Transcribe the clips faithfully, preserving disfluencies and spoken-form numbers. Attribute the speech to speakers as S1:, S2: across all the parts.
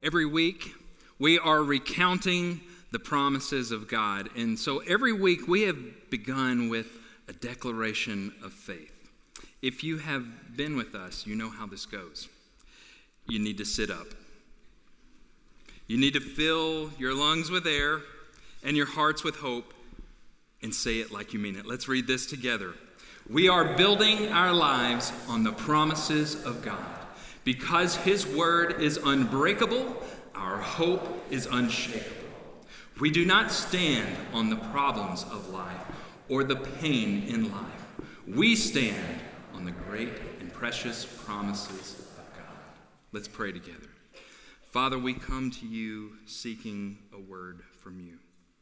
S1: Every week, we are recounting the promises of God. And so every week, we have begun with a declaration of faith. If you have been with us, you know how this goes. You need to sit up. You need to fill your lungs with air and your hearts with hope and say it like you mean it. Let's read this together. We are building our lives on the promises of God. Because his word is unbreakable, our hope is unshakable. We do not stand on the problems of life or the pain in life. We stand on the great and precious promises of God. Let's pray together. Father, we come to you seeking a word from you.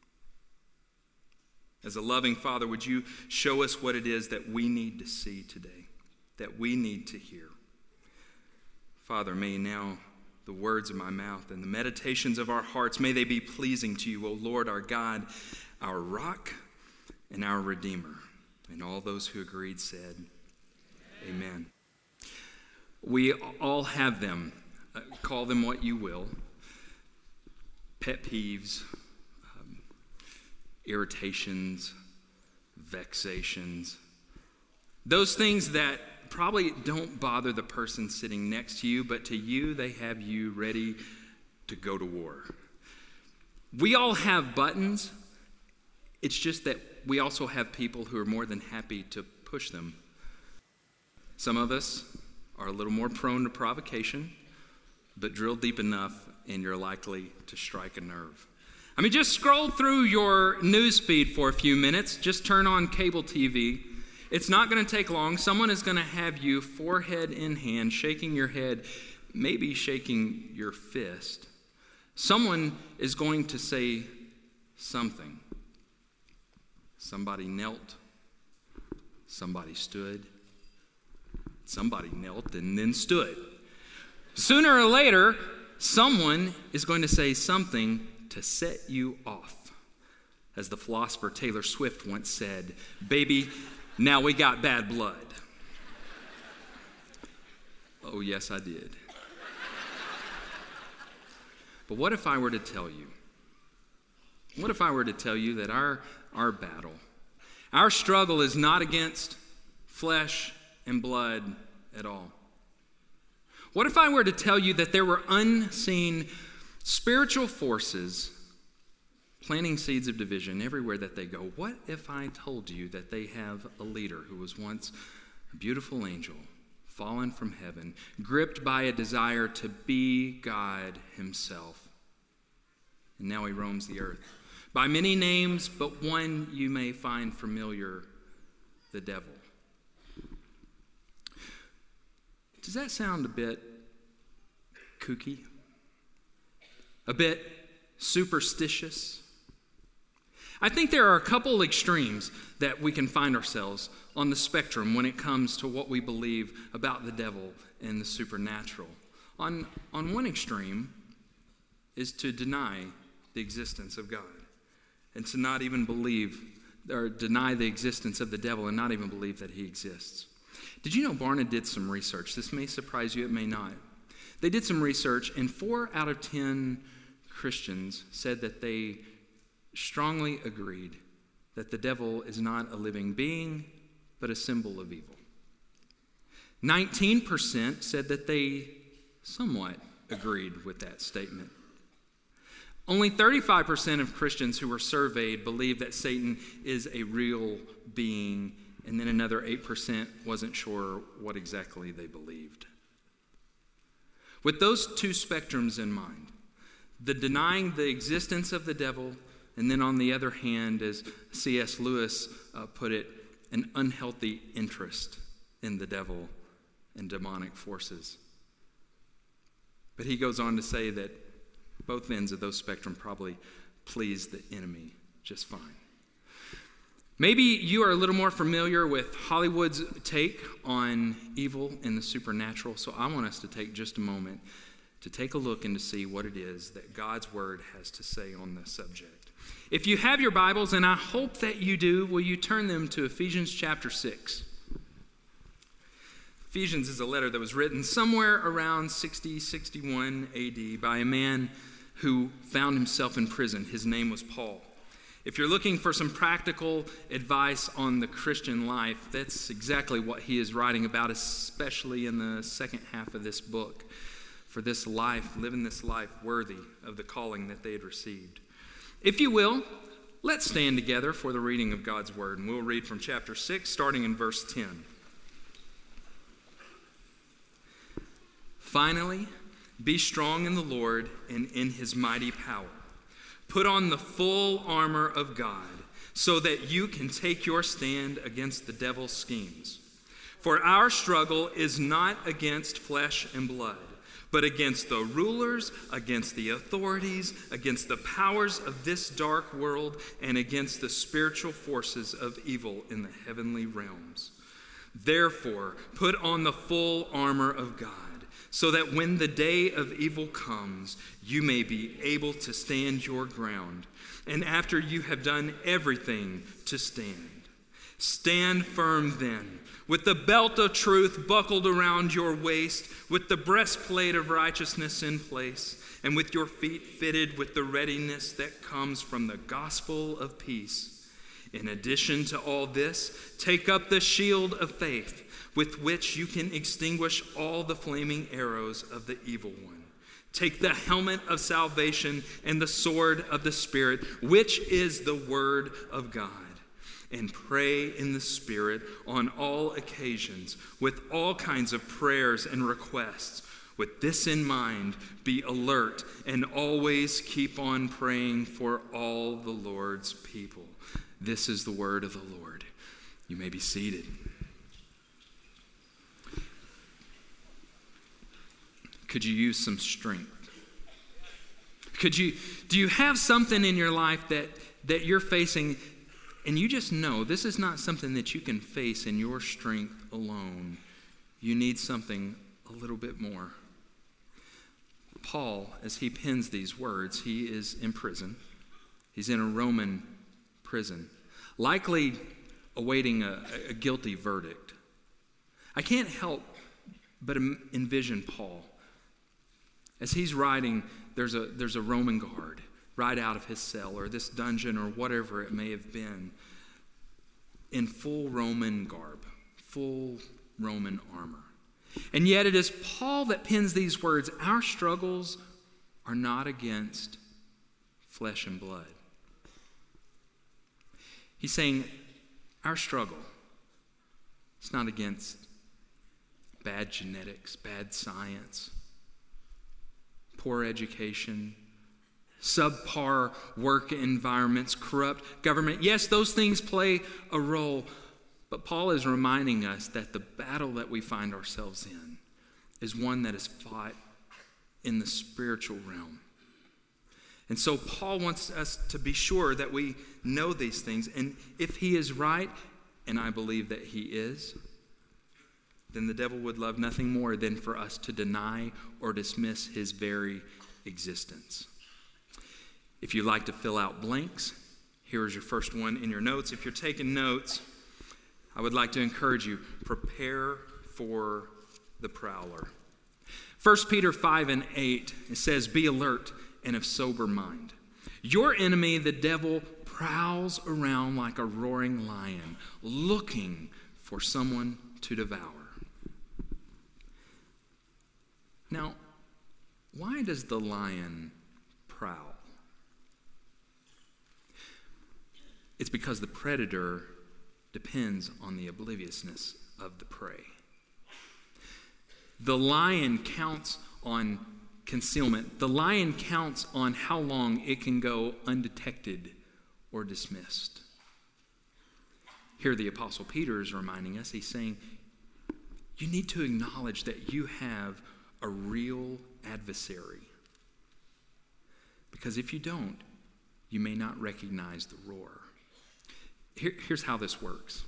S1: As a loving Father, would you show us what it is that we need to see today, that we need to hear? Father, may now the words of my mouth and the meditations of our hearts, may they be pleasing to you, O Lord, our God, our rock and our Redeemer. And all those who agreed said, Amen. Amen. We all have them. Uh, call them what you will. Pet peeves, um, irritations, vexations. Those things that probably don't bother the person sitting next to you, but to you, they have you ready to go to war. We all have buttons. It's just that we also have people who are more than happy to push them. Some of us are a little more prone to provocation, but drill deep enough and you're likely to strike a nerve. I mean, just scroll through your news feed for a few minutes. Just turn on cable T V. It's not going to take long. Someone is going to have you forehead in hand, shaking your head, maybe shaking your fist. Someone is going to say something. Somebody knelt. Somebody stood. Somebody knelt and then stood. Sooner or later, someone is going to say something to set you off. As the philosopher Taylor Swift once said, "Baby, now we got bad blood." Oh, yes, I did. But what if I were to tell you? What if I were to tell you that our, our battle, our struggle is not against flesh and blood at all? What if I were to tell you that there were unseen spiritual forces planting seeds of division everywhere that they go? What if I told you that they have a leader who was once a beautiful angel, fallen from heaven, gripped by a desire to be God himself, and now he roams the earth by many names, but one you may find familiar, the devil? Does that sound a bit kooky? A bit superstitious? I think there are a couple extremes that we can find ourselves on the spectrum when it comes to what we believe about the devil and the supernatural. On, on one extreme is to deny the existence of God and to not even believe or deny the existence of the devil and not even believe that he exists. Did you know Barna did some research? This may surprise you, it may not. They did some research, and four out of ten Christians said that they strongly agreed that the devil is not a living being, but a symbol of evil. nineteen percent said that they somewhat agreed with that statement. Only thirty-five percent of Christians who were surveyed believe that Satan is a real being, and then another eight percent wasn't sure what exactly they believed. With those two spectrums in mind, the denying the existence of the devil, and then on the other hand, as C S Lewis uh, put it, an unhealthy interest in the devil and demonic forces. But he goes on to say that both ends of those spectrum probably please the enemy just fine. Maybe you are a little more familiar with Hollywood's take on evil and the supernatural, so I want us to take just a moment to take a look and to see what it is that God's Word has to say on this subject. If you have your Bibles, and I hope that you do, will you turn them to Ephesians chapter six? Ephesians is a letter that was written somewhere around sixty, sixty-one A D by a man who found himself in prison. His name was Paul. If you're looking for some practical advice on the Christian life, that's exactly what he is writing about, especially in the second half of this book. For this life, living this life worthy of the calling that they had received. If you will, let's stand together for the reading of God's word, and we'll read from chapter six, starting in verse ten. Finally, be strong in the Lord and in his mighty power. Put on the full armor of God, so that you can take your stand against the devil's schemes. For our struggle is not against flesh and blood, but against the rulers, against the authorities, against the powers of this dark world, and against the spiritual forces of evil in the heavenly realms. Therefore, put on the full armor of God, so that when the day of evil comes, you may be able to stand your ground. And after you have done everything, to stand. Stand firm then, with the belt of truth buckled around your waist, with the breastplate of righteousness in place, and with your feet fitted with the readiness that comes from the gospel of peace. In addition to all this, take up the shield of faith, with which you can extinguish all the flaming arrows of the evil one. Take the helmet of salvation and the sword of the Spirit, which is the word of God. And pray in the Spirit on all occasions with all kinds of prayers and requests. With this in mind, be alert and always keep on praying for all the Lord's people. This is the word of the Lord. You may be seated. Could you use some strength? Could you, do you have something in your life that, that you're facing, and you just know this is not something that you can face in your strength alone? You need something a little bit more. Paul, as he pens these words, he is in prison. He's in a Roman prison, likely awaiting a, a guilty verdict. I can't help but envision Paul. As he's writing, there's a, there's a Roman guard right out of his cell or this dungeon or whatever it may have been in full Roman garb, full Roman armor. And yet it is Paul that pens these words, our struggles are not against flesh and blood. He's saying our struggle, it's not against bad genetics, bad science, poor education, subpar work environments, corrupt government. Yes, those things play a role, but Paul is reminding us that the battle that we find ourselves in is one that is fought in the spiritual realm. And so Paul wants us to be sure that we know these things. And if he is right, and I believe that he is, then the devil would love nothing more than for us to deny or dismiss his very existence. If you'd like to fill out blanks, here is your first one in your notes. If you're taking notes, I would like to encourage you, prepare for the prowler. First Peter five and eight, it says, be alert and of sober mind. Your enemy, the devil, prowls around like a roaring lion, looking for someone to devour. Now, why does the lion prowl? It's because the predator depends on the obliviousness of the prey. The lion counts on concealment. The lion counts on how long it can go undetected or dismissed. Here the Apostle Peter is reminding us, he's saying, you need to acknowledge that you have a real adversary. Because if you don't, you may not recognize the roar. Here, here's how this works.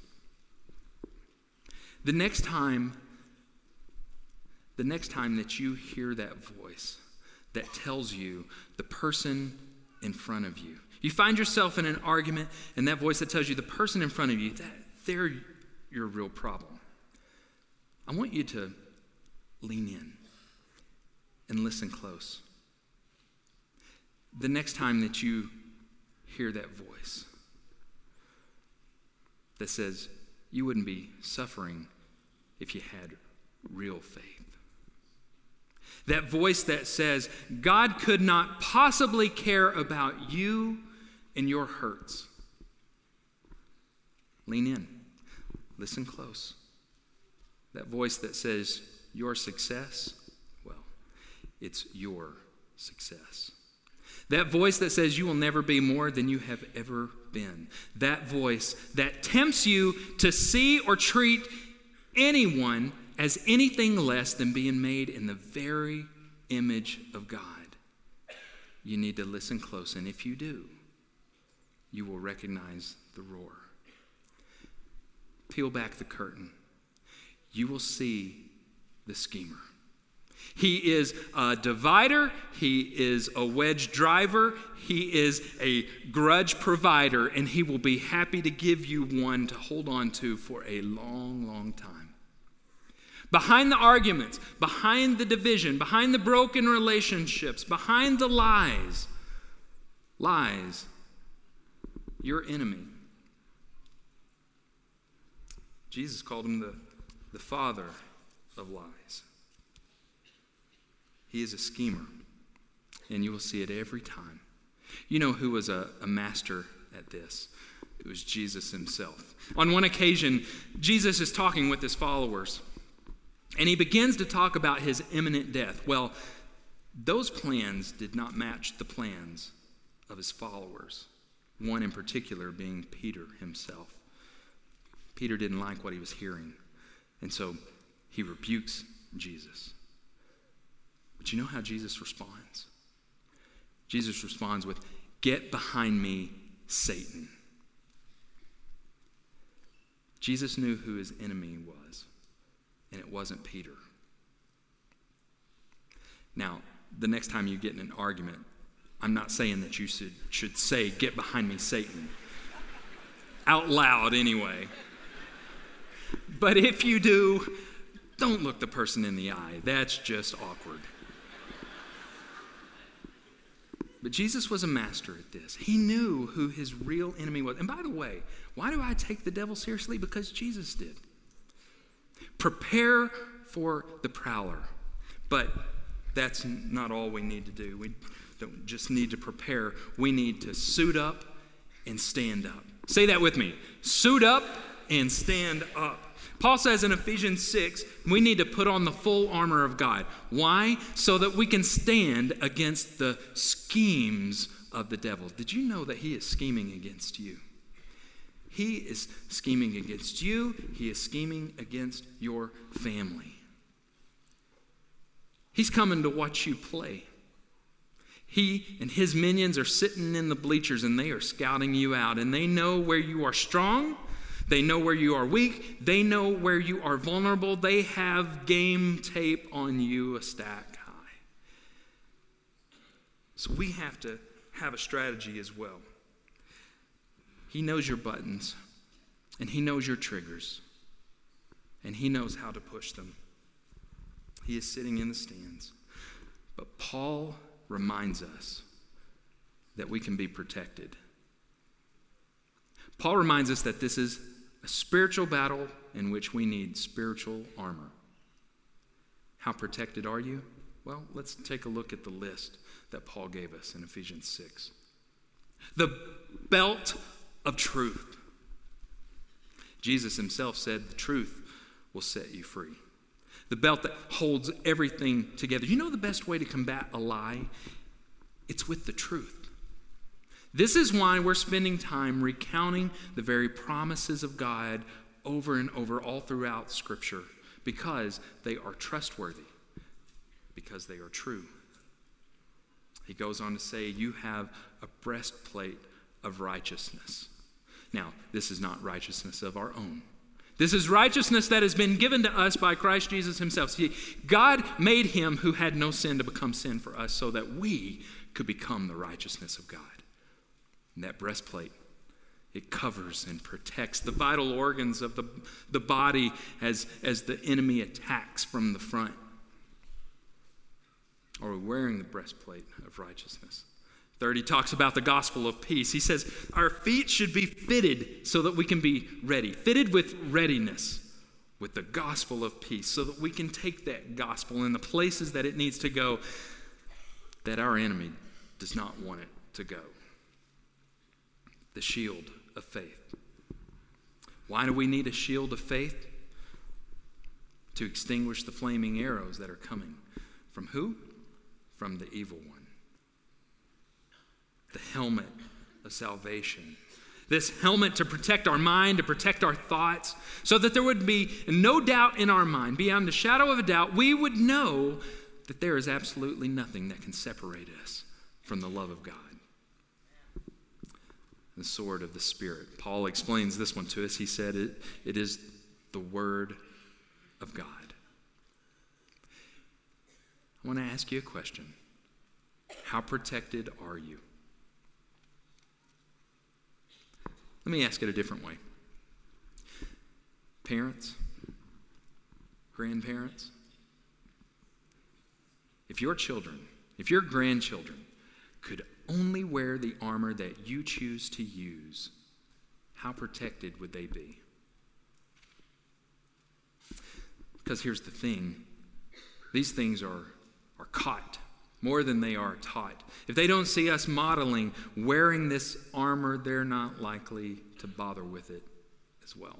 S1: The next time, the next time that you hear that voice that tells you the person in front of you, you find yourself in an argument and that voice that tells you the person in front of you, that they're your real problem. I want you to lean in and listen close. The next time that you hear that voice that says you wouldn't be suffering if you had real faith. That voice that says God could not possibly care about you and your hurts. Lean in. Listen close. That voice that says your success, well, it's your success. That voice that says you will never be more than you have ever been. That voice that tempts you to see or treat anyone as anything less than being made in the very image of God. You need to listen close, and if you do, you will recognize the roar. Peel back the curtain. You will see the schemer. He is a divider. He is a wedge driver. He is a grudge provider, and he will be happy to give you one to hold on to for a long, long time. Behind the arguments, behind the division, behind the broken relationships, behind the lies, lies your enemy. Jesus called him the, the father of lies. He is a schemer, and you will see it every time. You know who was a, a master at this? It was Jesus himself. On one occasion, Jesus is talking with his followers, and he begins to talk about his imminent death. Well, those plans did not match the plans of his followers, one in particular being Peter himself. Peter didn't like what he was hearing, and so he rebukes Jesus. But you know how Jesus responds? Jesus responds with, "Get behind me, Satan." Jesus knew who his enemy was, and it wasn't Peter. Now, the next time you get in an argument, I'm not saying that you should, should say, "Get behind me, Satan," out loud anyway. But if you do, don't look the person in the eye. That's just awkward. But Jesus was a master at this. He knew who his real enemy was. And by the way, why do I take the devil seriously? Because Jesus did. Prepare for the prowler. But that's not all we need to do. We don't just need to prepare. We need to suit up and stand up. Say that with me. Suit up and stand up. Paul says in Ephesians six, we need to put on the full armor of God. Why? So that we can stand against the schemes of the devil. Did you know that he is scheming against you? He is scheming against you. He is scheming against your family. He's coming to watch you play. He and his minions are sitting in the bleachers, and they are scouting you out, and they know where you are strong. They know where you are weak. They know where you are vulnerable. They have game tape on you a stack high. So we have to have a strategy as well. He knows your buttons, and he knows your triggers, and he knows how to push them. He is sitting in the stands. But Paul reminds us that we can be protected. Paul reminds us that this is a spiritual battle in which we need spiritual armor. How protected are you? Well, let's take a look at the list that Paul gave us in Ephesians six. The belt of truth. Jesus himself said the truth will set you free. The belt that holds everything together. You know the best way to combat a lie? It's with the truth. This is why we're spending time recounting the very promises of God over and over all throughout Scripture, because they are trustworthy, because they are true. He goes on to say, you have a breastplate of righteousness. Now, this is not righteousness of our own. This is righteousness that has been given to us by Christ Jesus himself. See, God made him who had no sin to become sin for us so that we could become the righteousness of God. And that breastplate It covers and protects the vital organs of the, the body as, as the enemy attacks from the front. Are we wearing the breastplate of righteousness? Third, he talks about the gospel of peace. He says our feet should be fitted so that we can be ready, fitted with readiness with the gospel of peace, so that we can take that gospel in the places that it needs to go that our enemy does not want it to go. The shield of faith. Why do we need a shield of faith? To extinguish the flaming arrows that are coming. From who? From the evil one. The helmet of salvation. This helmet to protect our mind, to protect our thoughts, so that there would be no doubt in our mind, beyond the shadow of a doubt, we would know that there is absolutely nothing that can separate us from the love of God. The sword of the Spirit. Paul explains this one to us. He said it, it is the Word of God. I want to ask you a question. How protected are you? Let me ask it a different way. Parents, grandparents, if your children, if your grandchildren could only wear the armor that you choose to use, how protected would they be? Because here's the thing. These things are, are caught more than they are taught. If they don't see us modeling wearing this armor, they're not likely to bother with it as well.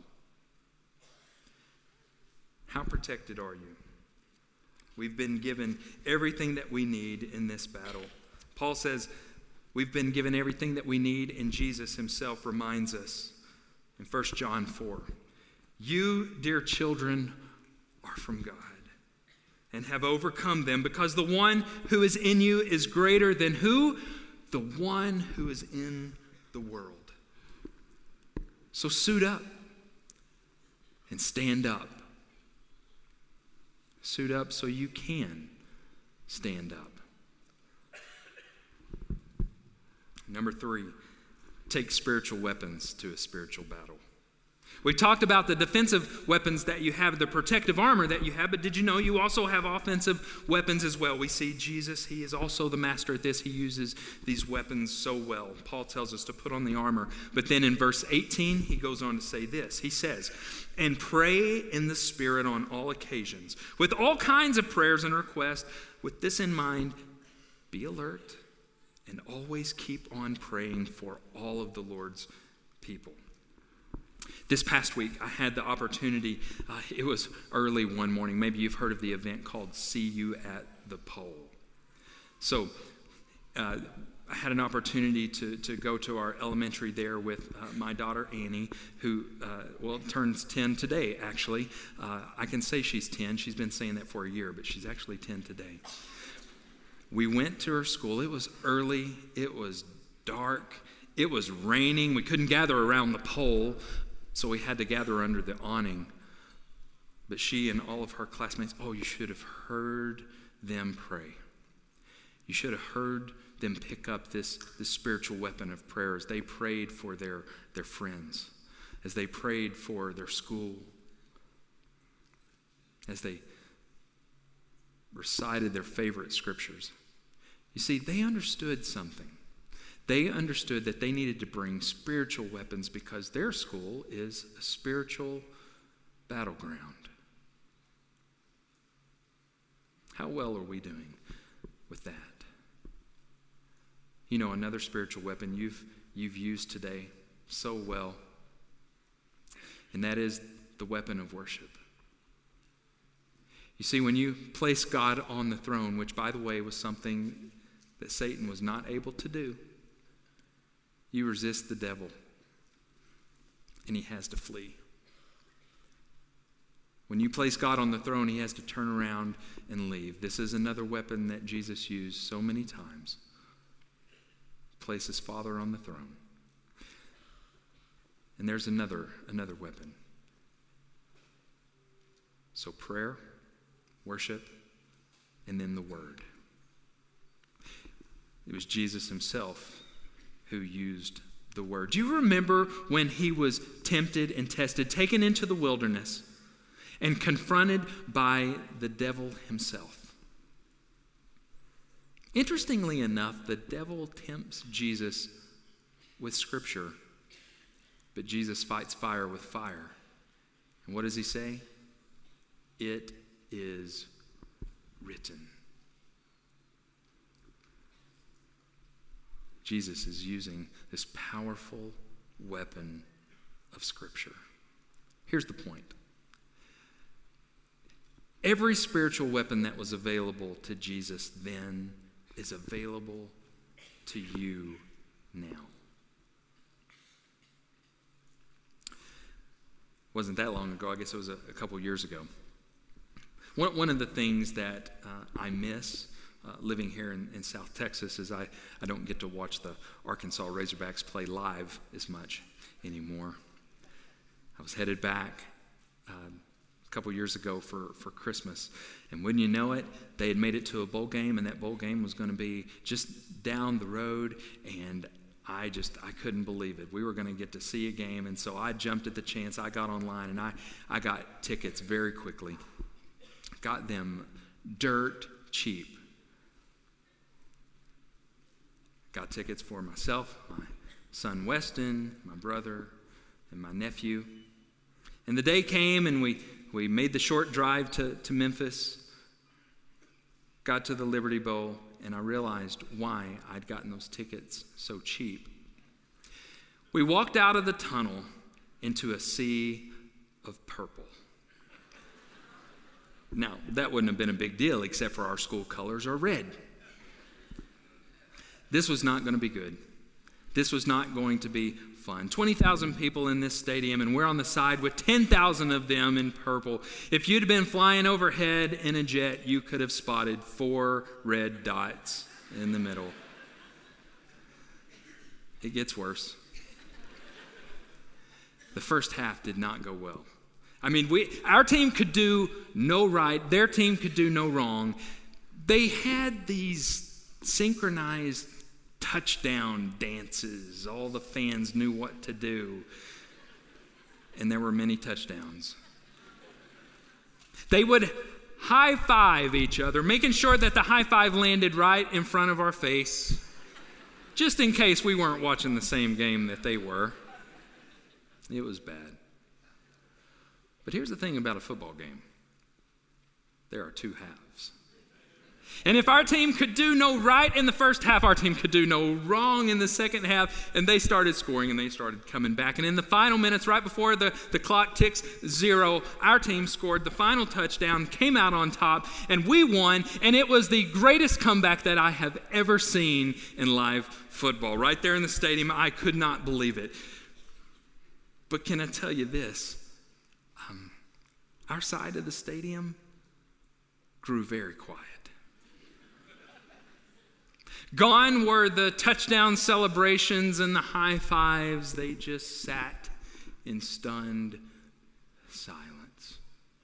S1: How protected are you? We've been given everything that we need in this battle. Paul says we've been given everything that we need, and Jesus himself reminds us in First John four. You, dear children, are from God and have overcome them, because the one who is in you is greater than who? The one who is in the world. So suit up and stand up. Suit up so you can stand up. Number three, take spiritual weapons to a spiritual battle. We talked about the defensive weapons that you have, the protective armor that you have, but did you know you also have offensive weapons as well? We see Jesus, he is also the master at this. He uses these weapons so well. Paul tells us to put on the armor. But then in verse eighteen, he goes on to say this. He says, and pray in the Spirit on all occasions, with all kinds of prayers and requests. With this in mind, be alert and always keep on praying for all of the Lord's people. This past week, I had the opportunity, uh, it was early one morning. Maybe you've heard of the event called See You at the Pole. So uh, I had an opportunity to, to go to our elementary there with uh, my daughter Annie, who, uh, well, turns ten today, actually. Uh, I can say she's ten. She's been saying that for a year, but she's actually ten today. We went to her school. It was early. It was dark. It was raining. We couldn't gather around the pole, so we had to gather under the awning. But she and all of her classmates, oh, you should have heard them pray. You should have heard them pick up this, this spiritual weapon of prayer as they prayed for their, their friends, as they prayed for their school, as they recited their favorite scriptures. You see, they understood something. They understood that they needed to bring spiritual weapons because their school is a spiritual battleground. How well are we doing with that? You know, another spiritual weapon you've, you've used today so well, and that is the weapon of worship. You see, when you place God on the throne, which, by the way, was something that Satan was not able to do, you resist the devil, and he has to flee. When you place God on the throne, he has to turn around and leave. This is another weapon that Jesus used so many times. Place his Father on the throne. And there's another, another weapon. So prayer, worship, and then the Word. It was Jesus himself who used the word. Do you remember when he was tempted and tested, taken into the wilderness, and confronted by the devil himself? Interestingly enough, the devil tempts Jesus with Scripture, but Jesus fights fire with fire. And what does he say? It is written. Jesus is using this powerful weapon of Scripture. Here's the point. Every spiritual weapon that was available to Jesus then is available to you now. Wasn't that long ago. I guess it was a, a couple years ago. One, one of the things that uh, I miss uh, living here in, in South Texas is I, I don't get to watch the Arkansas Razorbacks play live as much anymore. I was headed back uh, a couple years ago for, for Christmas, and wouldn't you know it, they had made it to a bowl game, and that bowl game was going to be just down the road, and I just, I couldn't believe it. We were going to get to see a game, and so I jumped at the chance. I got online, and I, I got tickets very quickly. Got them dirt cheap. Got tickets for myself, my son Weston, my brother, and my nephew. And the day came, and we, we made the short drive to, to Memphis, got to the Liberty Bowl, and I realized why I'd gotten those tickets so cheap. We walked out of the tunnel into a sea of purple. Now, that wouldn't have been a big deal except for our school colors are red. This was not going to be good. This was not going to be fun. twenty thousand people in this stadium, and we're on the side with ten thousand of them in purple. If you'd have been flying overhead in a jet, you could have spotted four red dots in the middle. It gets worse. The first half did not go well. I mean, we our team could do no right. Their team could do no wrong. They had these synchronized touchdown dances. All the fans knew what to do. And there were many touchdowns. They would high five each other, making sure that the high five landed right in front of our face, just in case we weren't watching the same game that they were. It was bad. But here's the thing about a football game. There are two halves. And if our team could do no right in the first half, our team could do no wrong in the second half. And they started scoring and they started coming back. And in the final minutes, right before the, the clock ticks zero, our team scored the final touchdown, came out on top, and we won. And it was the greatest comeback that I have ever seen in live football. Right there in the stadium, I could not believe it. But can I tell you this? Um, our side of the stadium grew very quiet. Gone were the touchdown celebrations and the high fives. They just sat in stunned silence.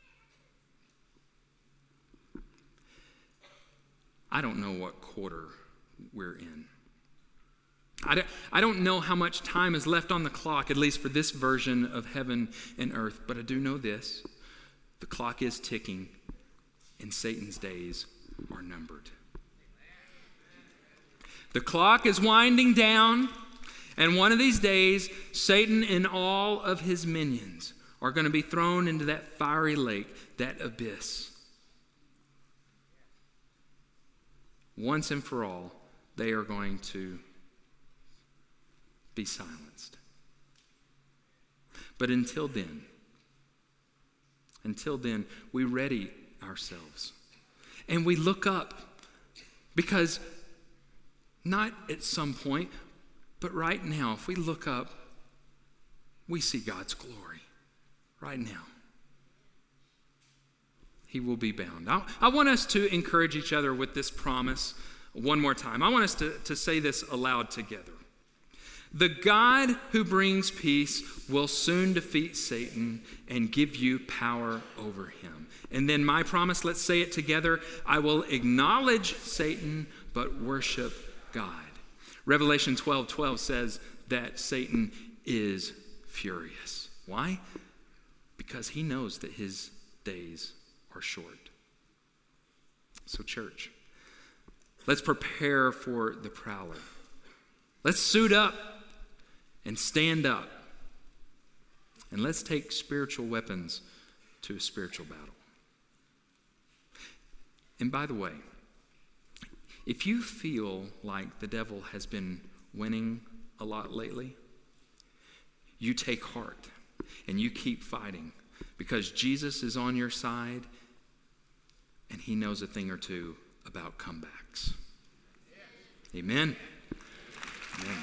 S1: I don't know what quarter we're in. I don't, I don't know how much time is left on the clock, at least for this version of heaven and earth, but I do know this. The clock is ticking, and Satan's days are numbered. The clock is winding down, and one of these days, Satan and all of his minions are going to be thrown into that fiery lake, that abyss. Once and for all, they are going to be silenced. But until then, until then, we ready ourselves. And we look up, because not at some point, but right now, if we look up, we see God's glory right now. He will be bound. I, I want us to encourage each other with this promise one more time. I want us to, to say this aloud together. The God who brings peace will soon defeat Satan and give you power over him. And then my promise, let's say it together. I will acknowledge Satan, but worship God. Revelation twelve twelve says, that Satan is furious. Why? Because he knows that his days are short. So, church, let's prepare for the prowler. Let's suit up and stand up. And let's take spiritual weapons to a spiritual battle. And by the way, if you feel like the devil has been winning a lot lately, you take heart and you keep fighting, because Jesus is on your side and he knows a thing or two about comebacks. Amen. Amen.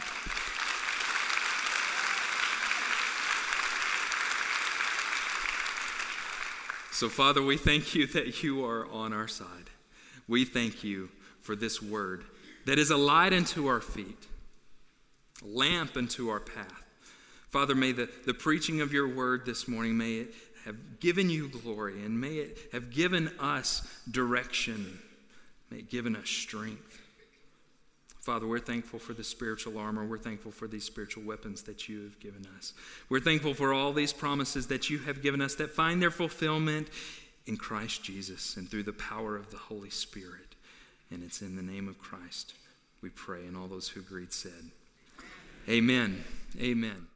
S1: So, Father, we thank you that you are on our side. We thank you for this word that is a light unto our feet, a lamp unto our path. Father, may the, the preaching of your word this morning, may it have given you glory, and may it have given us direction. May it given us strength. Father, we're thankful for the spiritual armor. We're thankful for these spiritual weapons that you have given us. We're thankful for all these promises that you have given us that find their fulfillment in Christ Jesus and through the power of the Holy Spirit. And it's in the name of Christ we pray. And all those who agreed said, amen. Amen.